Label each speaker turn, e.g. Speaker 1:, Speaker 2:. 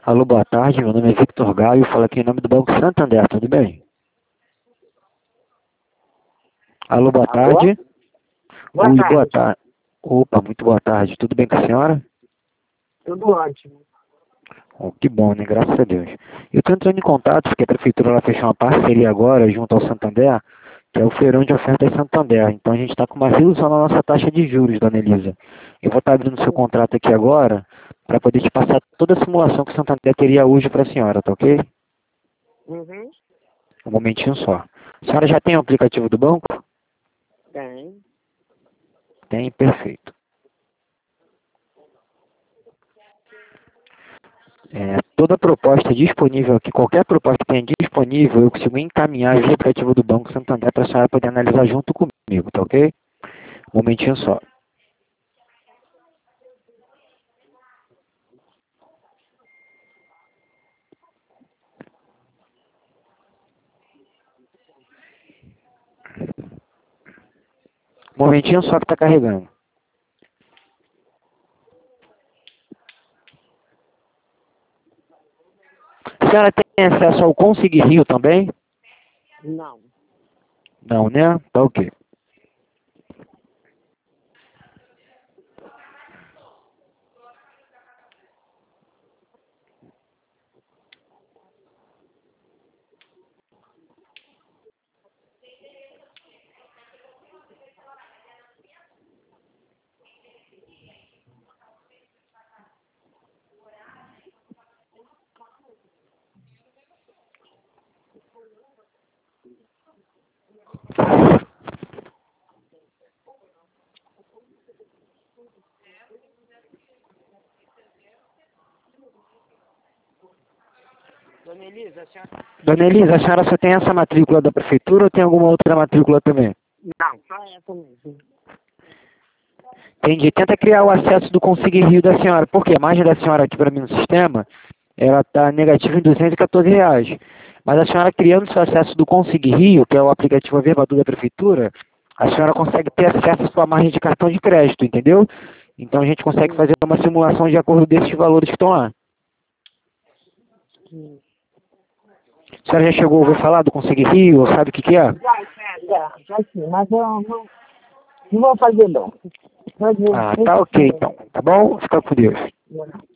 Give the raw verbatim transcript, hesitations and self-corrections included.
Speaker 1: Alô, boa tarde, meu nome é Victor Gaio, falo aqui em nome do Banco Santander, tudo bem? Alô, boa
Speaker 2: Alô?
Speaker 1: tarde.
Speaker 2: Boa
Speaker 1: Oi, boa
Speaker 2: tarde.
Speaker 1: tarde. Opa, muito boa tarde, tudo bem com a senhora?
Speaker 2: Tudo ótimo.
Speaker 1: Oh, que bom, né? Graças a Deus. Eu estou entrando em contato porque a Prefeitura ela fechou uma parceria agora junto ao Santander, que é o Feirão de Ofertas Santander. Então a gente está com uma redução na nossa taxa de juros, dona Elisa. Eu vou estar abrindo seu contrato aqui agora para poder te passar toda a simulação que o Santander teria hoje para a senhora, tá ok?
Speaker 2: Uhum.
Speaker 1: Um momentinho só. A senhora já tem o aplicativo do banco?
Speaker 2: Tem.
Speaker 1: Tem, perfeito. É, toda proposta disponível aqui, qualquer proposta que tenha disponível, eu consigo encaminhar via aplicativo do Banco Santander para a senhora poder analisar junto comigo, tá ok? Um momentinho só. Um momentinho só que está carregando. A senhora tem acesso ao Consig Rio também?
Speaker 2: Não.
Speaker 1: Não, né? Tá ok.
Speaker 2: Dona Elisa, a senhora...
Speaker 1: Dona Elisa, a senhora só tem essa matrícula da Prefeitura ou tem alguma outra matrícula também?
Speaker 2: Não, só essa mesmo.
Speaker 1: Entendi. Tenta criar o acesso do Consig Rio da senhora. Por quê? A margem da senhora aqui para mim no sistema, ela está negativa em duzentos e quatorze reais. Mas a senhora criando seu acesso do Consig Rio, que é o aplicativo Averbador da Prefeitura, a senhora consegue ter acesso à sua margem de cartão de crédito, entendeu? Então a gente consegue fazer uma simulação de acordo desses valores que estão lá.
Speaker 2: Hum.
Speaker 1: A senhora já chegou a ouvir falar do Consig Rio, ou sabe o que, que é?
Speaker 2: Já, já, já sim, mas eu não, não vou fazer não. Mas eu,
Speaker 1: Ah, tá ok então. Tá bom? Fica com Deus.
Speaker 2: eu,